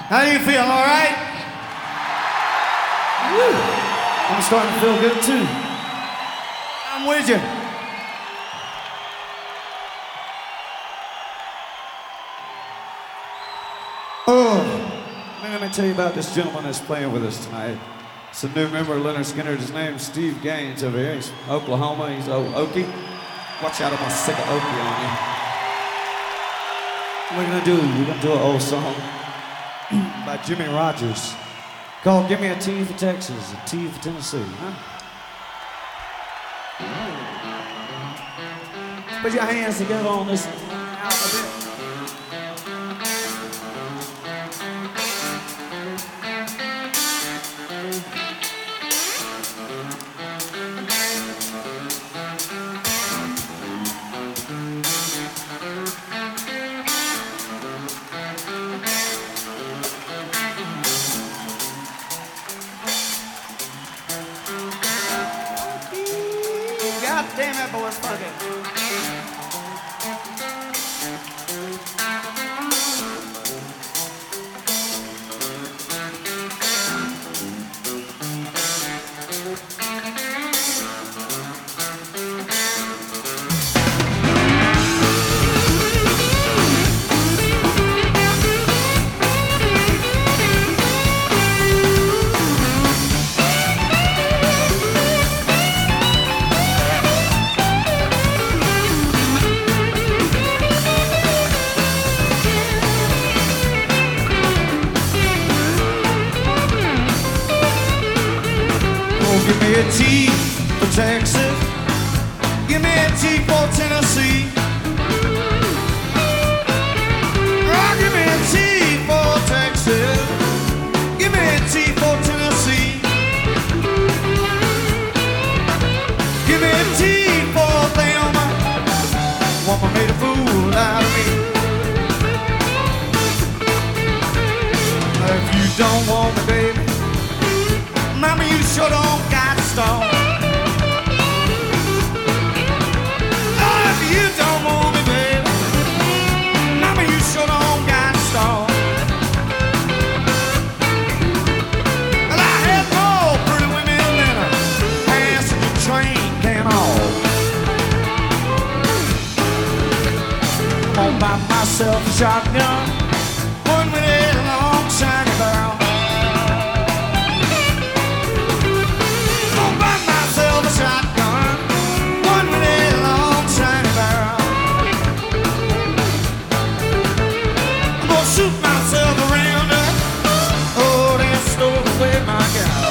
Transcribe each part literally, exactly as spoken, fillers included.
How do you feel, all right? Woo. I'm starting to feel good, too. I'm with you. Oh, man, let me tell you about this gentleman that's playing with us tonight. It's a new member of Leonard Skinner. His name's Steve Gaines over here. He's from Oklahoma. He's old Okie. Watch out, I'm gonna stick an Okie on you. What we're gonna do, we're gonna do an old song by Jimmy Rogers called Give Me a T for Texas, a T for Tennessee, huh? Put your hands together on this out a bit. God damn that boy's funky. Give me a T for Texas. Give me a T for Tennessee. Oh, give me a T for Texas. Give me a T for Tennessee. Give me a T for Alabama. Woman made a fool out of me. If you don't want me, baby, mama, you sure don't got to stall. Oh, if you don't want me, baby, mama, you sure don't got to stall. Well, I had more pretty women than a passenger train can haul. I'm gonna buy myself a shotgun, one with a long shiny barrel. Shotgun, one with a long shiny barrel. I'm gonna shoot myself around her. Oh, then stole away my gal.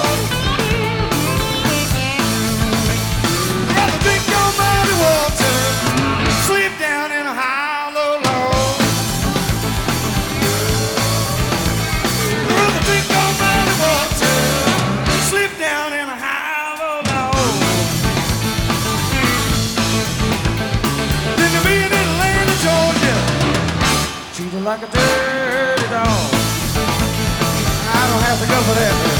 I'd rather drink your muddy water, sleep down in a hollow log. I'd rather drink your muddy water, sleep down in a hollow log. Treat her like a dirty dog. I don't have to go for that.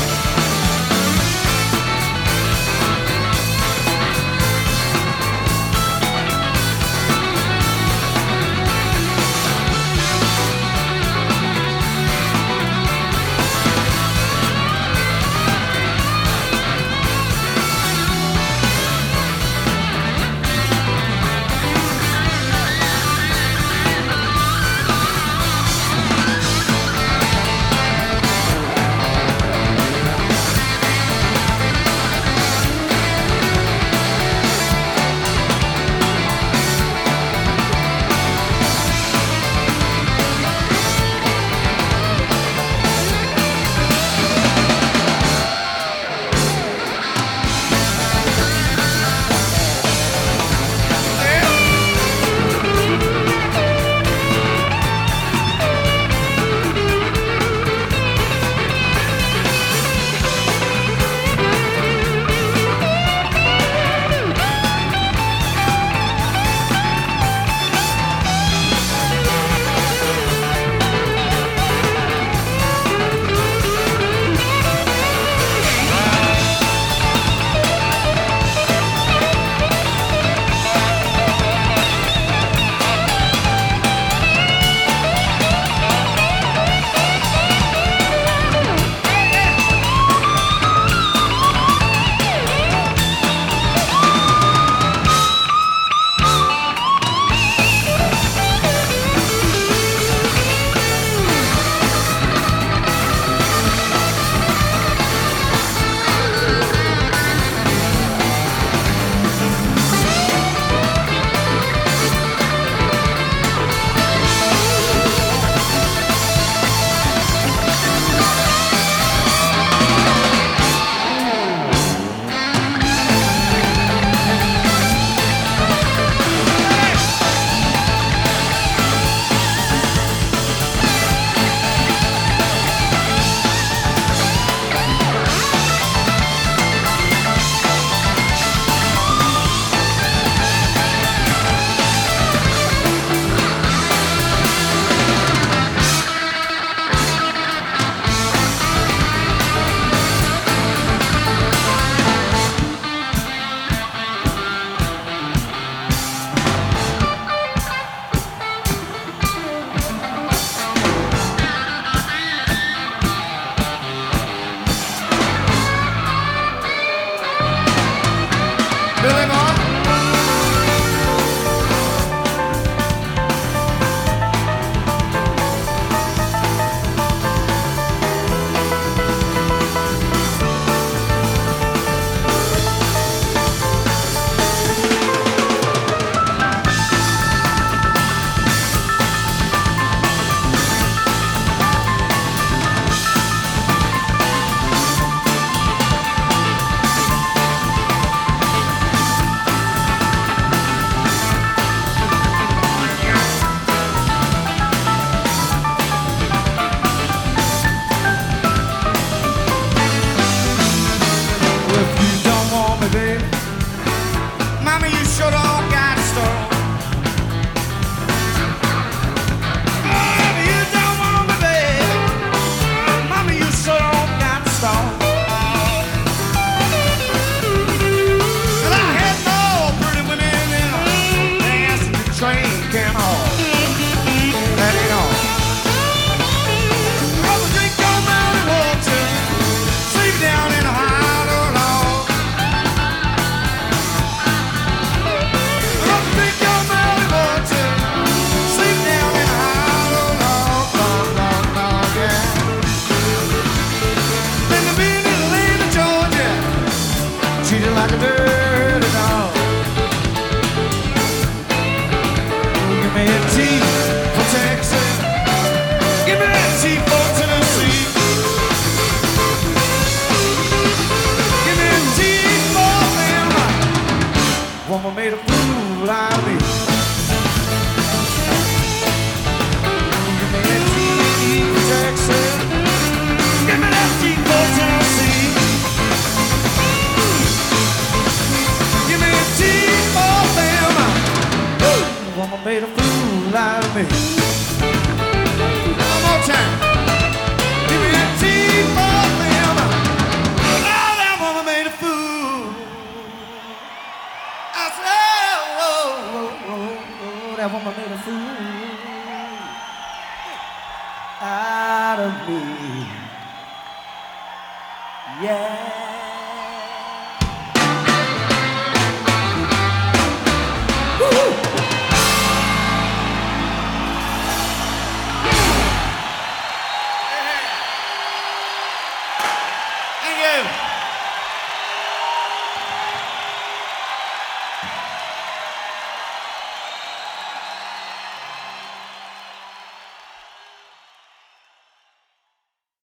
Yeah.